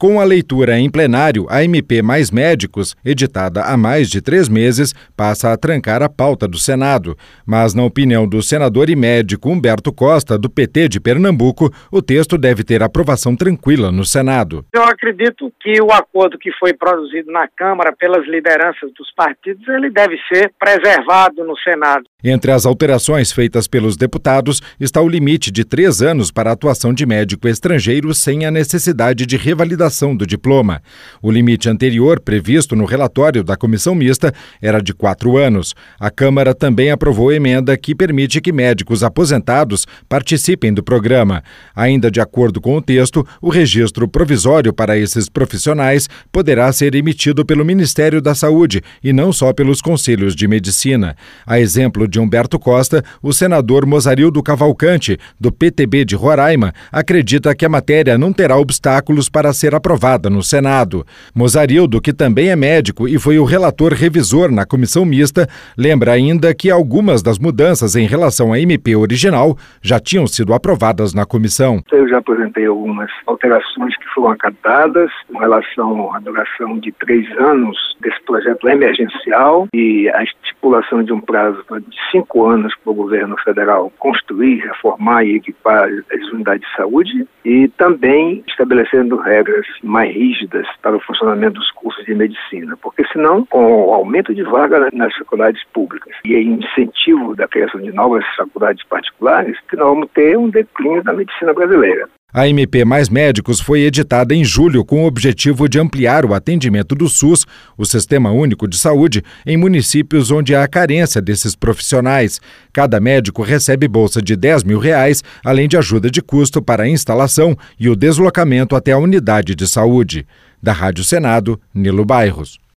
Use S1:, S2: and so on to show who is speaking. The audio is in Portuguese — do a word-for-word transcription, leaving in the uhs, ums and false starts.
S1: Com a leitura em plenário, a M P Mais Médicos, editada há mais de três meses, passa a trancar a pauta do Senado. Mas, na opinião do senador e médico Humberto Costa, do P T de Pernambuco, o texto deve ter aprovação tranquila no Senado.
S2: Eu acredito que o acordo que foi produzido na Câmara pelas lideranças dos partidos, ele deve ser preservado no Senado.
S1: Entre as alterações feitas pelos deputados está o limite de três anos para a atuação de médico estrangeiro sem a necessidade de revalidação do diploma. O limite anterior, previsto no relatório da comissão mista, era de quatro anos. A Câmara também aprovou emenda que permite que médicos aposentados participem do programa. Ainda de acordo com o texto, o registro provisório para esses profissionais poderá ser emitido pelo Ministério da Saúde e não só pelos conselhos de medicina. A exemplo de Humberto Costa, o senador Mozarildo Cavalcante, do P T B de Roraima, acredita que a matéria não terá obstáculos para ser aprovada no Senado. Mozarildo, que também é médico e foi o relator revisor na comissão mista, lembra ainda que algumas das mudanças em relação à M P original já tinham sido aprovadas na comissão.
S3: Eu já apresentei algumas alterações que foram acatadas com relação à duração de três anos desse projeto emergencial e a estipulação de um prazo de cinco anos para o governo federal construir, reformar e equipar as unidades de saúde e também estabelecendo regras mais rígidas para o funcionamento dos cursos de medicina, porque senão, com o aumento de vaga nas faculdades públicas e o incentivo da criação de novas faculdades particulares, que nós vamos ter um declínio da medicina brasileira.
S1: A M P Mais Médicos foi editada em julho com o objetivo de ampliar o atendimento do SUS, o Sistema Único de Saúde, em municípios onde há carência desses profissionais. Cada médico recebe bolsa de dez mil reais, além de ajuda de custo para a instalação e o deslocamento até a unidade de saúde. Da Rádio Senado, Nilo Bairros.